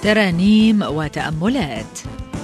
ترانيم وتأملات.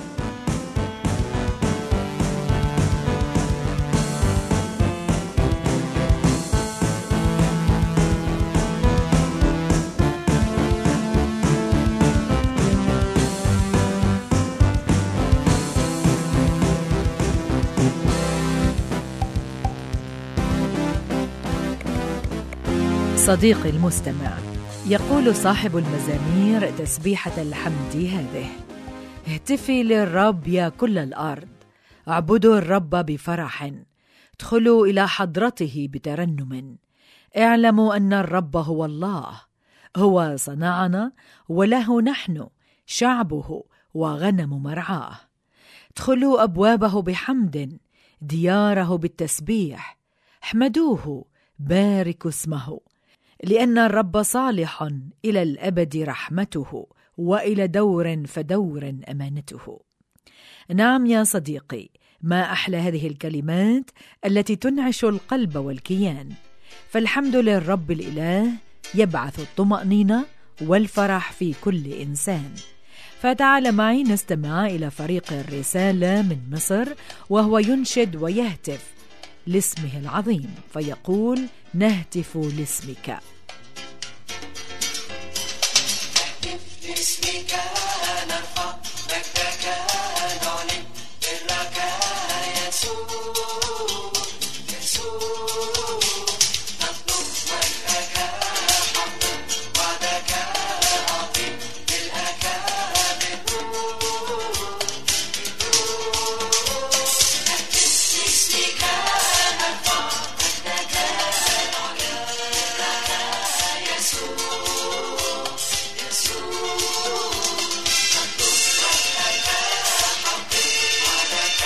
صديقي المستمع، يقول صاحب المزامير تسبيحة الحمد هذه: اهتفي للرب يا كل الأرض، اعبدوا الرب بفرح، ادخلوا إلى حضرته بترنم، اعلموا أن الرب هو الله، هو صنعنا وله نحن شعبه وغنم مرعاه. ادخلوا أبوابه بحمد، دياره بالتسبيح، احمدوه، باركوا اسمه، لأن الرب صالح، إلى الأبد رحمته، وإلى دور فدور أمانته. نعم يا صديقي، ما أحلى هذه الكلمات التي تنعش القلب والكيان. فالحمد للرب الإله يبعث الطمأنينة والفرح في كل إنسان. فتعال معي نستمع إلى فريق الرسالة من مصر وهو ينشد ويهتف لاسمه العظيم، فيقول: نهتف لاسمك. نهتف لاسمك، نرفع مجدك، نعلن برك يسوع يسوع، نطلب وجهك حمدا، وعدك عظيم، ملئك بالنور. نهتف لاسمك، نرفع مجدك، نعلن برك يسوع يسوع، نطلب وجهك حمدا، وعدك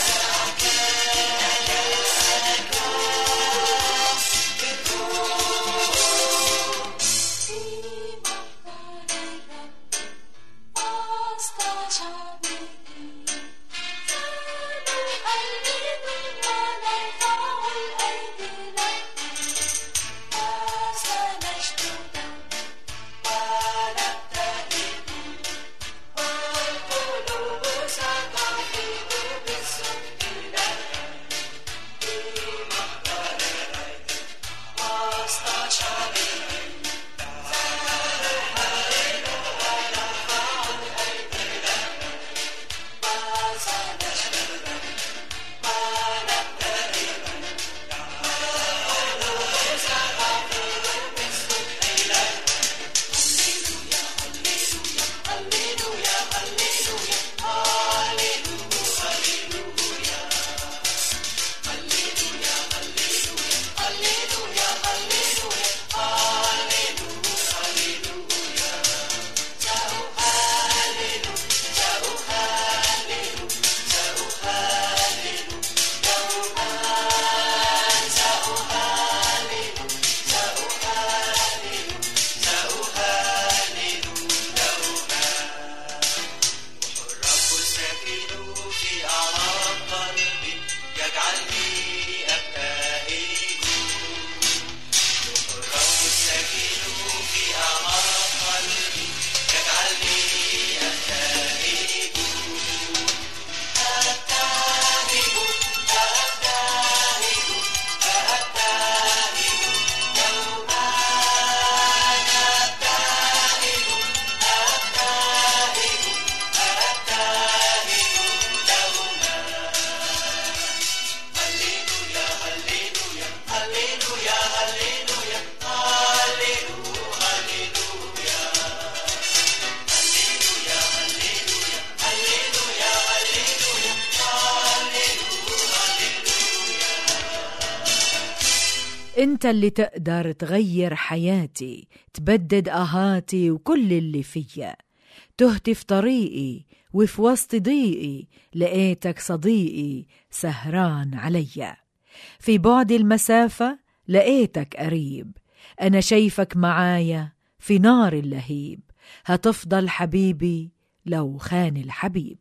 انت اللي تقدر تغير حياتي، تبدد آهاتي وكل اللي فيا. تهت في طريقي وفي وسط ضيقي، لقيتك صديقي سهران عليا. في بعد المسافة لقيتك قريب، أنا شايفك معايا في نار اللهيب. هتفضل حبيبي لو خان الحبيب.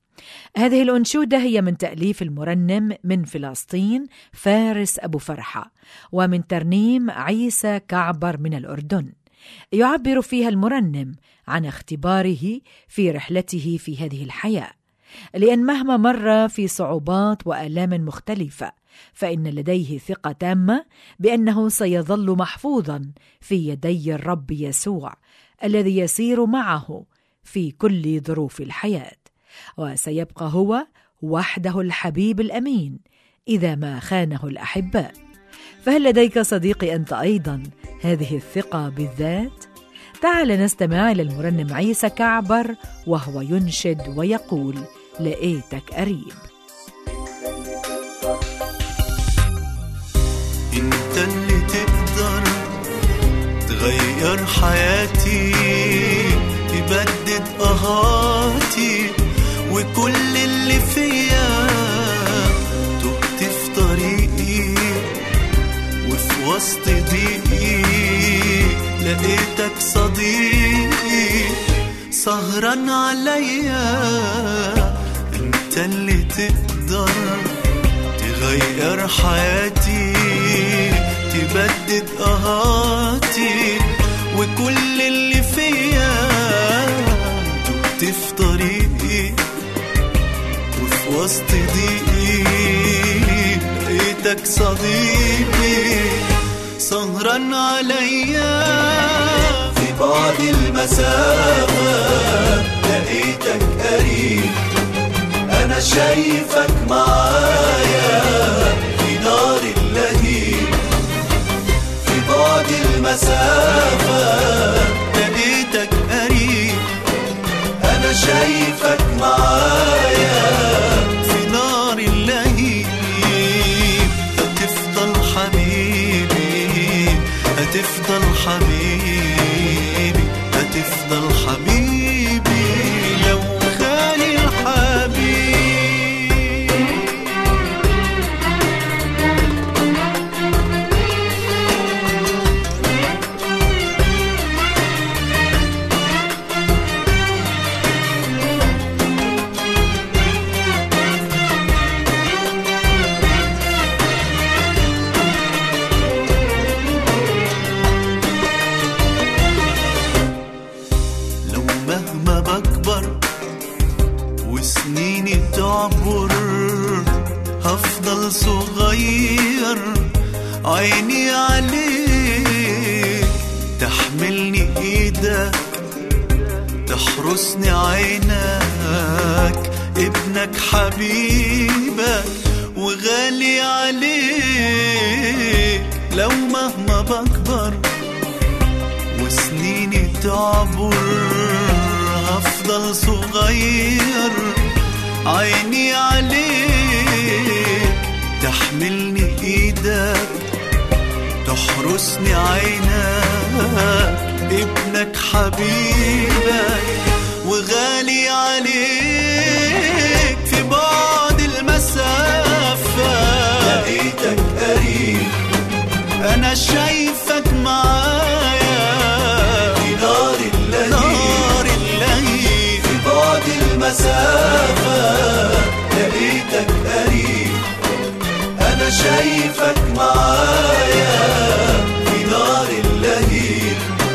هذه الأنشودة هي من تأليف المرنم من فلسطين فارس أبو فرحة، ومن ترنيم عيسى كعبر من الأردن. يعبر فيها المرنم عن اختباره في رحلته في هذه الحياة، لأن مهما مر في صعوبات وآلام مختلفة فإن لديه ثقة تامة بأنه سيظل محفوظا في يدي الرب يسوع الذي يسير معه في كل ظروف الحياة، وسيبقى هو وحده الحبيب الأمين إذا ما خانه الأحباء. فهل لديك صديقي أنت أيضا هذه الثقة بالذات؟ تعال نستمع إلى المرنم عيسى كعبر وهو ينشد ويقول: لقيتك قريب. انت اللي تقدر تغير حياتي، تبدد قهاتي وكل اللي فيا، تهت في طريقي وفي وسط ضيقي لقيتك صديقي سهران عليا. انت اللي تقدر تغير حياتي، تبدد قهاتي وكل اللي فيا، تهت في طريقي وفي وسط ضيقي لقيتك صديقي سهران عليا. في بعد المسافة لقيتك قريب، أنا شايفك معايا في نار اللهيب. في بعد المسافة لقيتك قريب، أنا شايفك معايا في نار اللهيب. هتفضل حبيبي، هتفضل حبيبي، هتفضل حبيبي لو خالي الحبيب. لو مهما بكبر وسنيني تعبر، هفضل صغير عيني عليك. تحملني ايدك، تحرسني عينك، ابنك حبيبك وغالي عليك. لو مهما بكبر وسنيني تعبر، هفضل صغير عيني عليك. تحملني ايدك، تحرسني عينك، ابنك حبيبك وغالي عليك. في بعد المسافة لقيتك قريب، أنا شايفك معايا في نار اللهيب. في بعد المسافة لقيتك قريب، أنا شايفك معايا في نار اللهيب.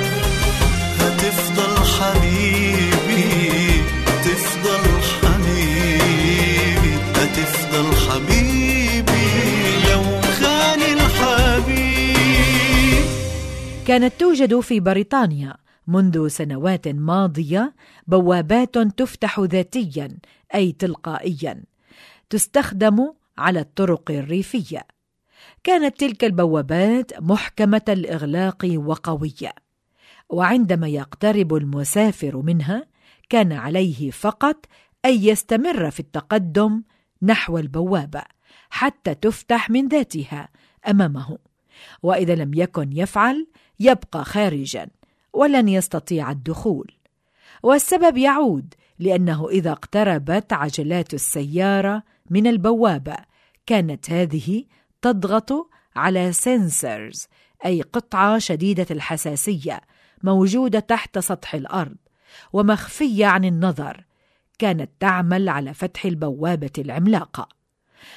هتفضل حبيبي، هتفضل حبيبي، هتفضل حبيبي لو خاني الحبيب. كانت توجد في بريطانيا منذ سنوات ماضية بوابات تفتح ذاتيا أي تلقائيا، تستخدم على الطرق الريفية. كانت تلك البوابات محكمة الإغلاق وقوية، وعندما يقترب المسافر منها كان عليه فقط أن يستمر في التقدم نحو البوابة حتى تفتح من ذاتها أمامه، وإذا لم يكن يفعل يبقى خارجا ولن يستطيع الدخول. والسبب يعود لأنه إذا اقتربت عجلات السيارة من البوابة كانت هذه تضغط على سنسرز أي قطعة شديدة الحساسية موجودة تحت سطح الأرض ومخفية عن النظر، كانت تعمل على فتح البوابة العملاقة.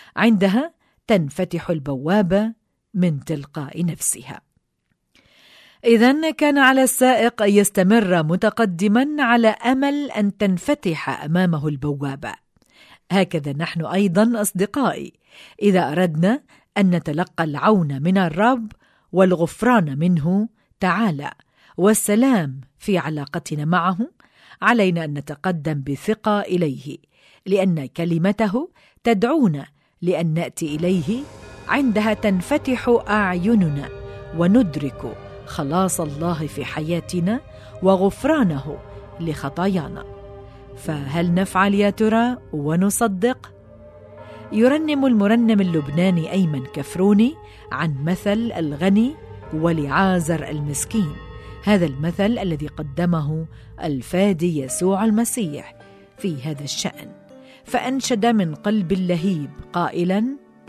عندها تنفتح البوابة من تلقاء نفسها. إذن كان على السائق أن يستمر متقدما على أمل أن تنفتح أمامه البوابة. هكذا نحن أيضا أصدقائي، إذا أردنا أن نتلقى العون من الرب والغفران منه تعالى والسلام في علاقتنا معه، علينا أن نتقدم بثقة إليه، لأن كلمته تدعونا لأن نأتي إليه. عندها تنفتح أعيننا وندرك خلاص الله في حياتنا وغفرانه لخطايانا. فهل نفعل يا ترى ونصدق؟ يرنم المرنم اللبناني أيمن كفروني عن مثل الغني ولعازر المسكين، هذا المثل الذي قدمه الفادي يسوع المسيح في هذا الشأن، فأنشد من قلب اللهيب قائلا: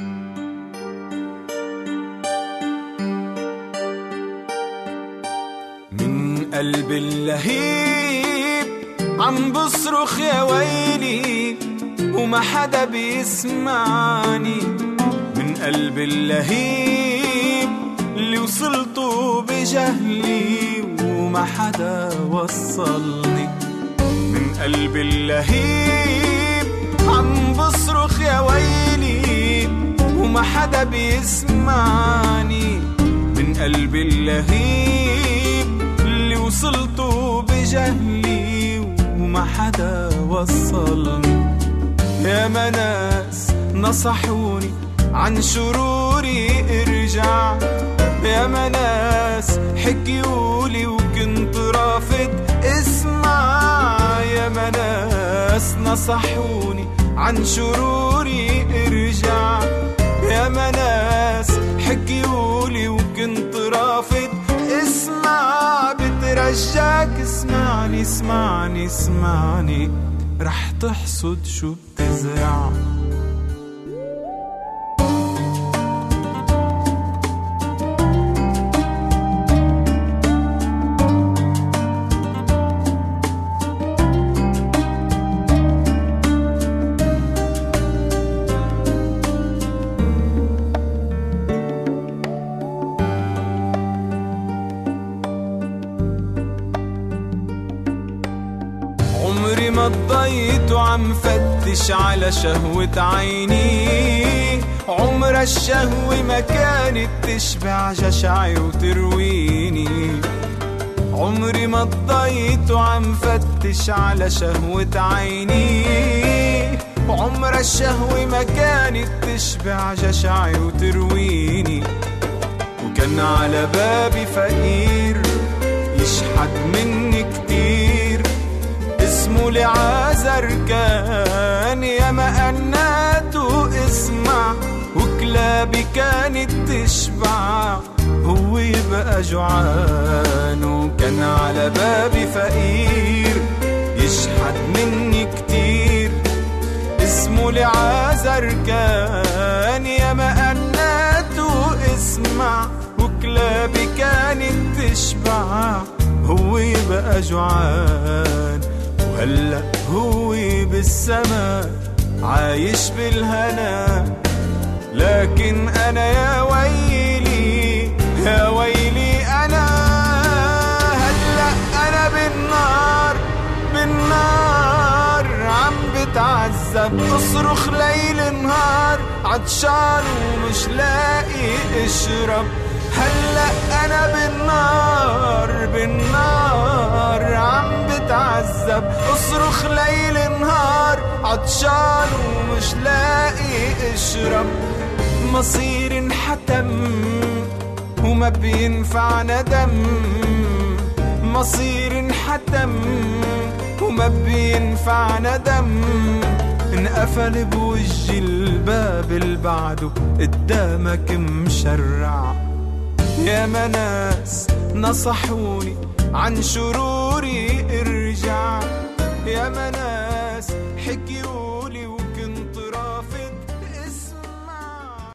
من قلب اللهيب عم بصرخ يا ويلي وما حدا بيسمعني. من قلب اللهيب اللي وصلته بجهلي وما حدا وصلني. من قلب اللهيب عم بصرخ يا ويلي وما حدا بيسمعني. من قلب اللهيب اللي وصلته بجهلي وما حدا وصلني. يا ناس نصحوني عن شروري ارجع، يا ناس حكيولي وكنت رافض اسمع. يا ناس نصحوني عن شروري ارجع، يا ناس حكيولي وكنت رافض اسمع. بترجاك اسمعني اسمعني اسمعني، رح تحصد شو بتزرع. عمري ما ضيت وعم فتش على شهوة عيني، عمر الشهوة ما كانت تشبع جشعي وترويني. عمري ما ضيت وعم فتش على شهوة عيني، عمر الشهوة ما كانت تشبع جشعي وترويني. وكان على بابي فقير يشحت مني كتير، اسمه لعازر كان يا مقناته اسمع، وكلابي كانت تشبع هو يبقى جوعان. وكان على بابي فقير يشحت مني كتير، اسمه لعازر كان يا مقناته اسمع، وكلابي كانت تشبع هو يبقى جوعان. وهلأ هو بالسماء عايش بالهنا، لكن أنا يا ويلي يا ويلي أنا. هلأ أنا بالنار بالنار عم بتعذب، أصرخ ليل نهار عطشان ومش لاقي اشرب. هلأ أنا بالنار بالنار عم بتعذب، أصرخ ليل نهار عطشان ومش لاقي اشرب. مصير انحتم وما بينفع ندم، مصير انحتم وما بينفع ندم. انقفل بوجي الباب اللي بعده قدامك مشرع. يا ناس نصحوني عن شروري ارجع، يا ناس حكيوا